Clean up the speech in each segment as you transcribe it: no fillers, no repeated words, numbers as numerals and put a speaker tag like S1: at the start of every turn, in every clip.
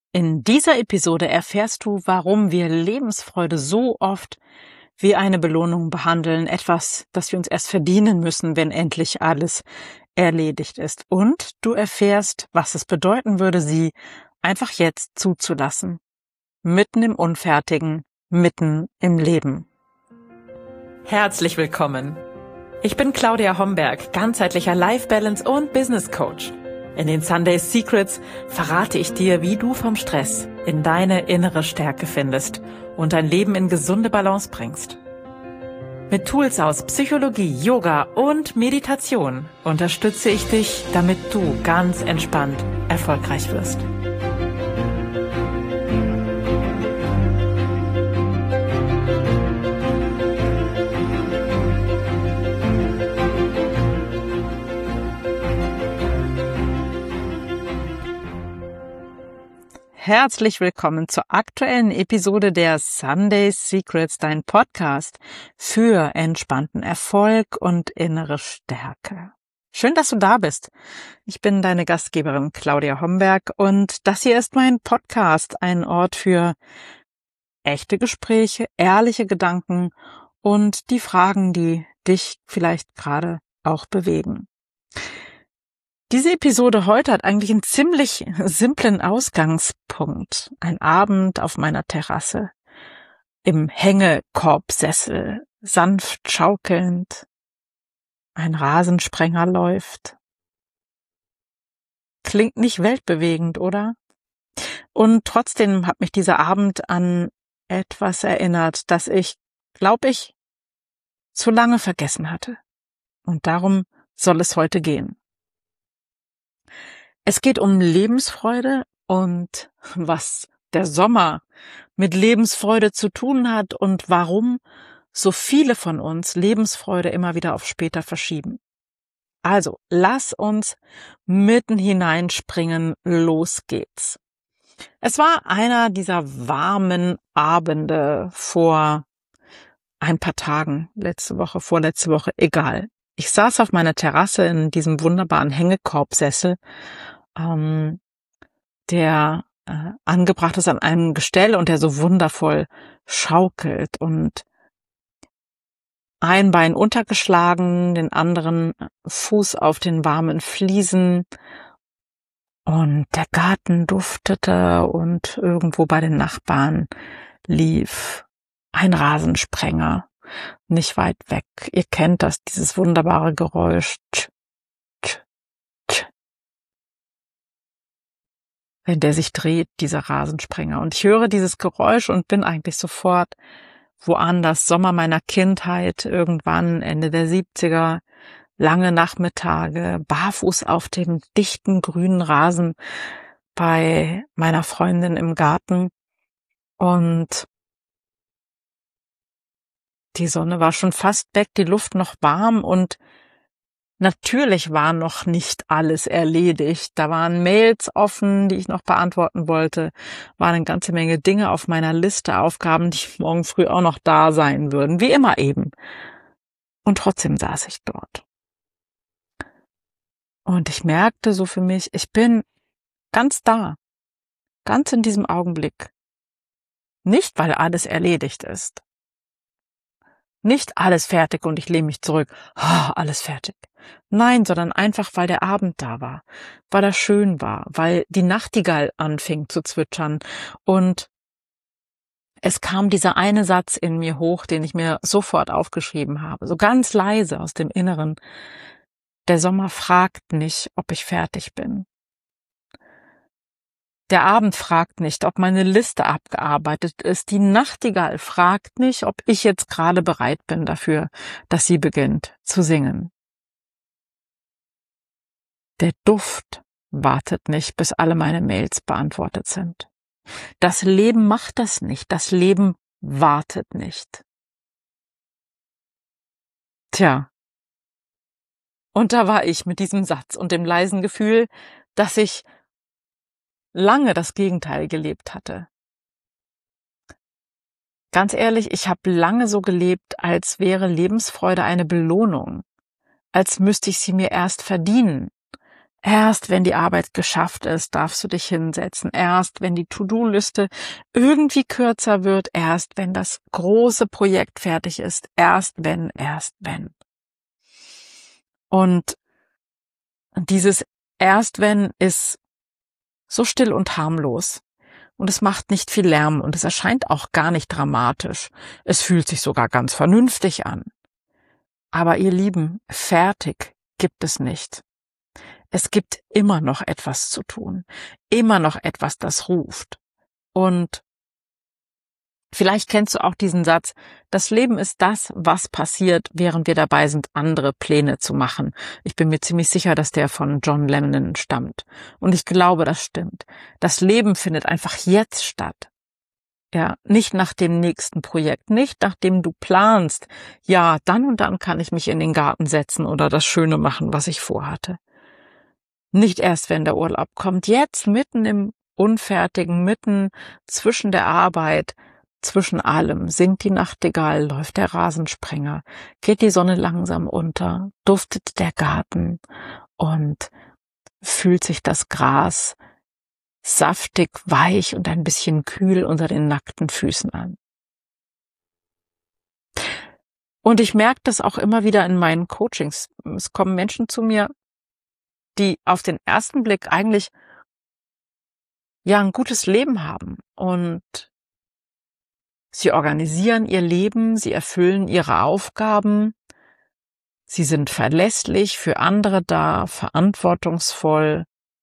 S1: In dieser Episode erfährst du, warum wir Lebensfreude so oft wie eine Belohnung behandeln, etwas, das wir uns erst verdienen müssen, wenn endlich alles erledigt ist. Und du erfährst, was es bedeuten würde, sie einfach jetzt zuzulassen. Mitten im Unfertigen, mitten im Leben. Herzlich willkommen. Ich bin Claudia Homberg, ganzheitlicher Life Balance und Business Coach. In den Sunday Secrets verrate ich dir, wie du vom Stress in deine innere Stärke findest und dein Leben in gesunde Balance bringst. Mit Tools aus Psychologie, Yoga und Meditation unterstütze ich dich, damit du ganz entspannt erfolgreich wirst. Herzlich willkommen zur aktuellen Episode der Sunday Secrets, dein Podcast für entspannten Erfolg und innere Stärke. Schön, dass du da bist. Ich bin deine Gastgeberin Claudia Homberg und das hier ist mein Podcast, ein Ort für echte Gespräche, ehrliche Gedanken und die Fragen, die dich vielleicht gerade auch bewegen. Diese Episode heute hat eigentlich einen ziemlich simplen Ausgangspunkt. Ein Abend auf meiner Terrasse, im Hängekorbsessel, sanft schaukelnd. Ein Rasensprenger läuft. Klingt nicht weltbewegend, oder? Und trotzdem hat mich dieser Abend an etwas erinnert, das ich, glaube ich, zu lange vergessen hatte. Und darum soll es heute gehen. Es geht um Lebensfreude und was der Sommer mit Lebensfreude zu tun hat und warum so viele von uns Lebensfreude immer wieder auf später verschieben. Also, lass uns mitten hineinspringen, los geht's. Es war einer dieser warmen Abende vor ein paar Tagen, vorletzte Woche, egal. Ich saß auf meiner Terrasse in diesem wunderbaren Hängekorbsessel, der angebracht ist an einem Gestell und der so wundervoll schaukelt und ein Bein untergeschlagen, den anderen Fuß auf den warmen Fliesen und der Garten duftete und irgendwo bei den Nachbarn lief ein Rasensprenger nicht weit weg. Ihr kennt das, dieses wunderbare Geräusch. Wenn der sich dreht, dieser Rasensprenger. Und ich höre dieses Geräusch und bin eigentlich sofort woanders. Sommer meiner Kindheit, irgendwann Ende der 70er, lange Nachmittage, barfuß auf dem dichten grünen Rasen bei meiner Freundin im Garten. Und die Sonne war schon fast weg, die Luft noch warm und natürlich war noch nicht alles erledigt. Da waren Mails offen, die ich noch beantworten wollte. Waren eine ganze Menge Dinge auf meiner Liste, Aufgaben, die morgen früh auch noch da sein würden. Wie immer eben. Und trotzdem saß ich dort. Und ich merkte so für mich, ich bin ganz da. Ganz in diesem Augenblick. Nicht, weil alles erledigt ist. Nicht alles fertig und ich lehne mich zurück. Alles fertig. Nein, sondern einfach, weil der Abend da war, weil er schön war, weil die Nachtigall anfing zu zwitschern und es kam dieser eine Satz in mir hoch, den ich mir sofort aufgeschrieben habe, so ganz leise aus dem Inneren. Der Sommer fragt nicht, ob ich fertig bin. Der Abend fragt nicht, ob meine Liste abgearbeitet ist. Die Nachtigall fragt nicht, ob ich jetzt gerade bereit bin dafür, dass sie beginnt zu singen. Der Duft wartet nicht, bis alle meine Mails beantwortet sind. Das Leben macht das nicht. Das Leben wartet nicht. Tja. Und da war ich mit diesem Satz und dem leisen Gefühl, dass ich lange das Gegenteil gelebt hatte. Ganz ehrlich, ich habe lange so gelebt, als wäre Lebensfreude eine Belohnung, als müsste ich sie mir erst verdienen, Erst wenn die Arbeit geschafft ist, darfst du dich hinsetzen. Erst wenn die To-Do-Liste irgendwie kürzer wird. Erst wenn das große Projekt fertig ist. Erst wenn, erst wenn. Und dieses Erst wenn ist so still und harmlos. Und es macht nicht viel Lärm und es erscheint auch gar nicht dramatisch. Es fühlt sich sogar ganz vernünftig an. Aber ihr Lieben, fertig gibt es nicht. Es gibt immer noch etwas zu tun. Immer noch etwas, das ruft. Und vielleicht kennst du auch diesen Satz: Das Leben ist das, was passiert, während wir dabei sind, andere Pläne zu machen. Ich bin mir ziemlich sicher, dass der von John Lennon stammt. Und ich glaube, das stimmt. Das Leben findet einfach jetzt statt. Ja, nicht nach dem nächsten Projekt, nicht nachdem du planst, ja, dann und dann kann ich mich in den Garten setzen oder das Schöne machen, was ich vorhatte. Nicht erst, wenn der Urlaub kommt, jetzt mitten im Unfertigen, mitten zwischen der Arbeit, zwischen allem, singt die Nachtigall, läuft der Rasensprenger, geht die Sonne langsam unter, duftet der Garten und fühlt sich das Gras saftig, weich und ein bisschen kühl unter den nackten Füßen an. Und ich merke das auch immer wieder in meinen Coachings. Es kommen Menschen zu mir, die auf den ersten Blick eigentlich ja ein gutes Leben haben und sie organisieren ihr Leben, sie erfüllen ihre Aufgaben, sie sind verlässlich für andere da, verantwortungsvoll,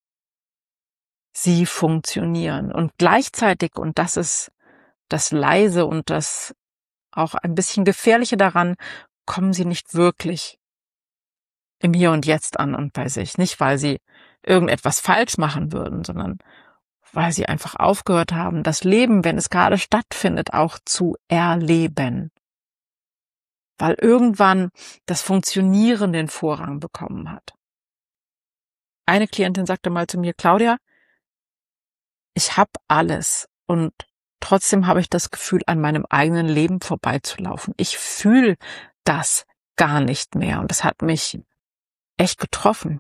S1: sie funktionieren und gleichzeitig, und das ist das Leise und das auch ein bisschen Gefährliche daran, kommen sie nicht wirklich im Hier und Jetzt an und bei sich. Nicht, weil sie irgendetwas falsch machen würden, sondern weil sie einfach aufgehört haben, das Leben, wenn es gerade stattfindet, auch zu erleben. Weil irgendwann das Funktionieren den Vorrang bekommen hat. Eine Klientin sagte mal zu mir: Claudia, ich habe alles und trotzdem habe ich das Gefühl, an meinem eigenen Leben vorbeizulaufen. Ich fühle das gar nicht mehr und das hat mich echt getroffen,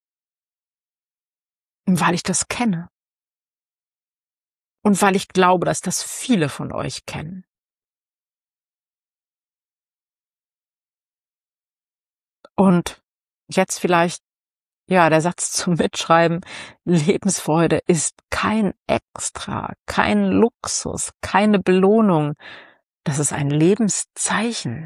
S1: weil ich das kenne und weil ich glaube, dass das viele von euch kennen. Und jetzt vielleicht, ja, der Satz zum Mitschreiben: Lebensfreude ist kein Extra, kein Luxus, keine Belohnung. Das ist ein Lebenszeichen.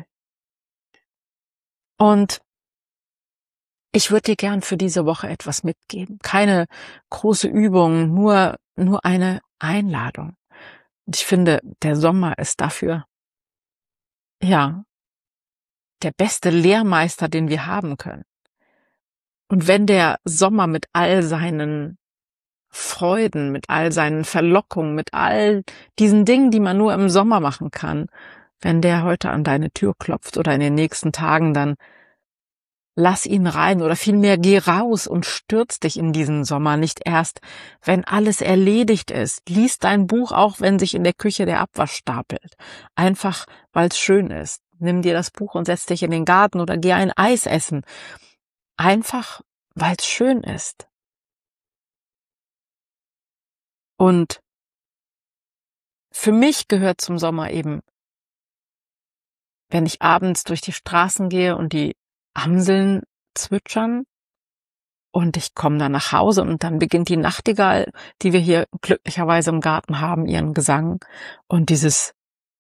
S1: Und ich würde dir gern für diese Woche etwas mitgeben. Keine große Übung, nur eine Einladung. Und ich finde, der Sommer ist dafür, ja, der beste Lehrmeister, den wir haben können. Und wenn der Sommer mit all seinen Freuden, mit all seinen Verlockungen, mit all diesen Dingen, die man nur im Sommer machen kann, wenn der heute an deine Tür klopft oder in den nächsten Tagen, dann lass ihn rein oder vielmehr geh raus und stürz dich in diesen Sommer, nicht erst, wenn alles erledigt ist. Lies dein Buch auch, wenn sich in der Küche der Abwasch stapelt. Einfach, weil es schön ist. Nimm dir das Buch und setz dich in den Garten oder geh ein Eis essen. Einfach, weil es schön ist. Und für mich gehört zum Sommer eben, wenn ich abends durch die Straßen gehe und die Amseln zwitschern und ich komme dann nach Hause und dann beginnt die Nachtigall, die wir hier glücklicherweise im Garten haben, ihren Gesang und dieses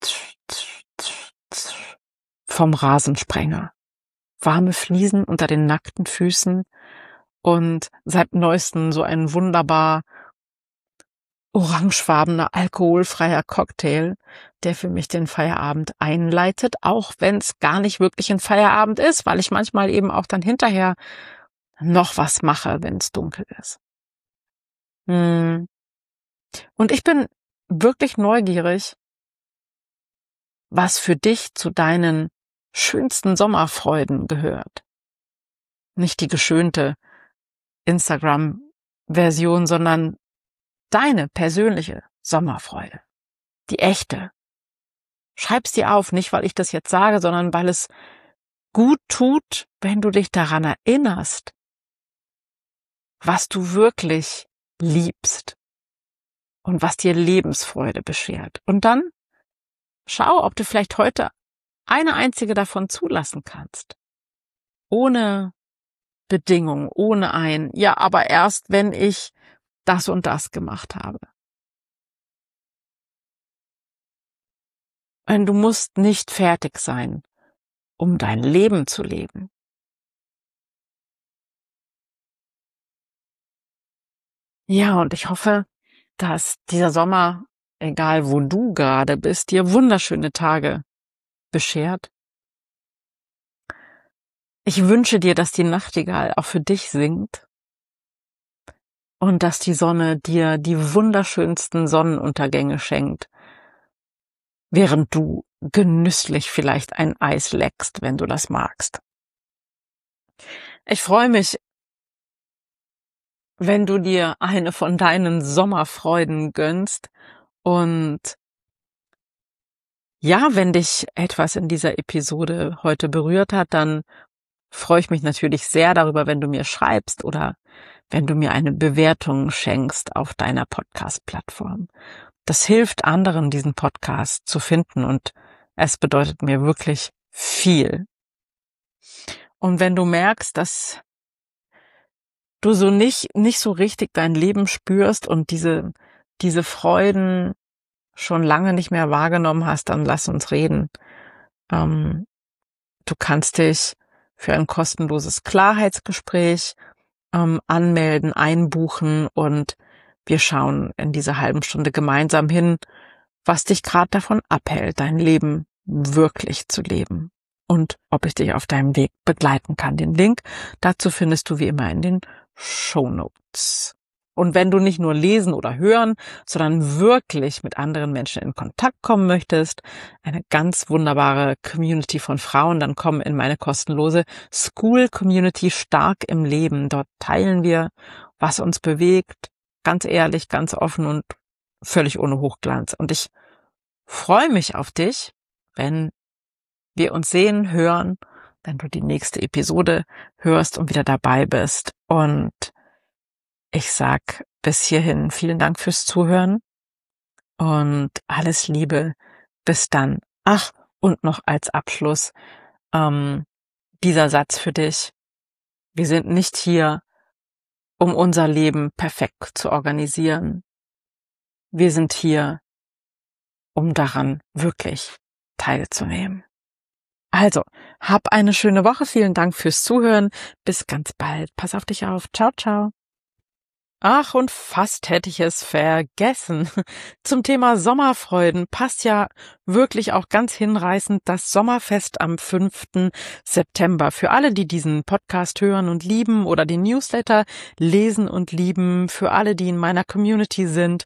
S1: vom Rasensprenger. Warme Fliesen unter den nackten Füßen und seit neuestem so ein wunderbar orangefarbener, alkoholfreier Cocktail, der für mich den Feierabend einleitet, auch wenn es gar nicht wirklich ein Feierabend ist, weil ich manchmal eben auch dann hinterher noch was mache, wenn es dunkel ist. Und ich bin wirklich neugierig, was für dich zu deinen schönsten Sommerfreuden gehört. Nicht die geschönte Instagram-Version, sondern deine persönliche Sommerfreude. Die echte. Schreib's dir auf, nicht weil ich das jetzt sage, sondern weil es gut tut, wenn du dich daran erinnerst, was du wirklich liebst und was dir Lebensfreude beschert. Und dann schau, ob du vielleicht heute eine einzige davon zulassen kannst. Ohne Bedingung, ohne ja, aber erst, wenn ich das und das gemacht habe. Denn du musst nicht fertig sein, um dein Leben zu leben. Ja, und ich hoffe, dass dieser Sommer, egal wo du gerade bist, dir wunderschöne Tage beschert. Ich wünsche dir, dass die Nachtigall auch für dich singt und dass die Sonne dir die wunderschönsten Sonnenuntergänge schenkt, während du genüsslich vielleicht ein Eis leckst, wenn du das magst. Ich freue mich, wenn du dir eine von deinen Sommerfreuden gönnst und ja, wenn dich etwas in dieser Episode heute berührt hat, dann freue ich mich natürlich sehr darüber, wenn du mir schreibst oder wenn du mir eine Bewertung schenkst auf deiner Podcast-Plattform. Das hilft anderen, diesen Podcast zu finden und es bedeutet mir wirklich viel. Und wenn du merkst, dass du so nicht so richtig dein Leben spürst und diese Freuden schon lange nicht mehr wahrgenommen hast, dann lass uns reden. Du kannst dich für ein kostenloses Klarheitsgespräch anmelden, einbuchen und wir schauen in dieser halben Stunde gemeinsam hin, was dich gerade davon abhält, dein Leben wirklich zu leben und ob ich dich auf deinem Weg begleiten kann. Den Link dazu findest du wie immer in den Shownotes. Und wenn du nicht nur lesen oder hören, sondern wirklich mit anderen Menschen in Kontakt kommen möchtest, eine ganz wunderbare Community von Frauen, dann komm in meine kostenlose School Community Stark im Leben. Dort teilen wir, was uns bewegt, ganz ehrlich, ganz offen und völlig ohne Hochglanz. Und ich freue mich auf dich, wenn wir uns sehen, hören, wenn du die nächste Episode hörst und wieder dabei bist. Und ich sag bis hierhin vielen Dank fürs Zuhören und alles Liebe. Bis dann. Ach, und noch als Abschluss dieser Satz für dich. Wir sind nicht hier, um unser Leben perfekt zu organisieren. Wir sind hier, um daran wirklich teilzunehmen. Also, hab eine schöne Woche. Vielen Dank fürs Zuhören. Bis ganz bald. Pass auf dich auf. Ciao, ciao. Ach, und fast hätte ich es vergessen. Zum Thema Sommerfreuden passt ja wirklich auch ganz hinreißend das Sommerfest am 5. September. Für alle, die diesen Podcast hören und lieben oder den Newsletter lesen und lieben, für alle, die in meiner Community sind,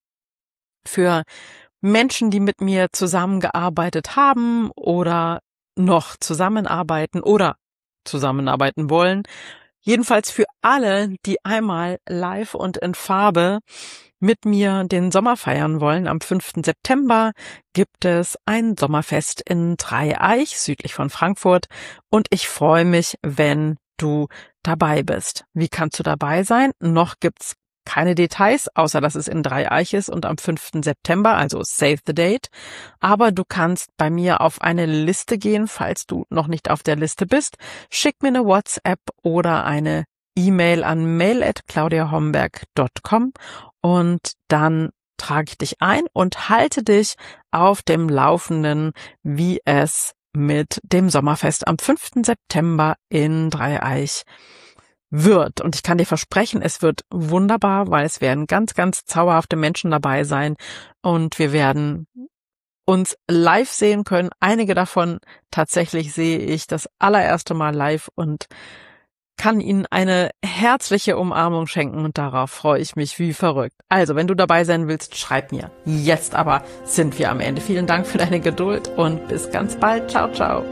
S1: für Menschen, die mit mir zusammengearbeitet haben oder noch zusammenarbeiten oder zusammenarbeiten wollen. Jedenfalls für alle, die einmal live und in Farbe mit mir den Sommer feiern wollen. Am 5. September gibt es ein Sommerfest in Dreieich, südlich von Frankfurt. Und ich freue mich, wenn du dabei bist. Wie kannst du dabei sein? Noch gibt's keine Details, außer dass es in Dreieich ist und am 5. September, also save the date. Aber du kannst bei mir auf eine Liste gehen, falls du noch nicht auf der Liste bist. Schick mir eine WhatsApp oder eine E-Mail an mail@claudiahomberg.com und dann trage ich dich ein und halte dich auf dem Laufenden, wie es mit dem Sommerfest am 5. September in Dreieich wird. Und ich kann dir versprechen, es wird wunderbar, weil es werden ganz, ganz zauberhafte Menschen dabei sein und wir werden uns live sehen können. Einige davon tatsächlich sehe ich das allererste Mal live und kann ihnen eine herzliche Umarmung schenken und darauf freue ich mich wie verrückt. Also, wenn du dabei sein willst, schreib mir. Jetzt aber sind wir am Ende. Vielen Dank für deine Geduld und bis ganz bald. Ciao, ciao.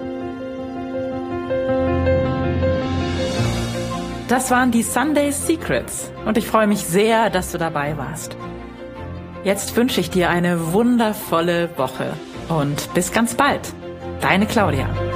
S1: Das waren die Sunday Secrets und ich freue mich sehr, dass du dabei warst. Jetzt wünsche ich dir eine wundervolle Woche und bis ganz bald. Deine Claudia.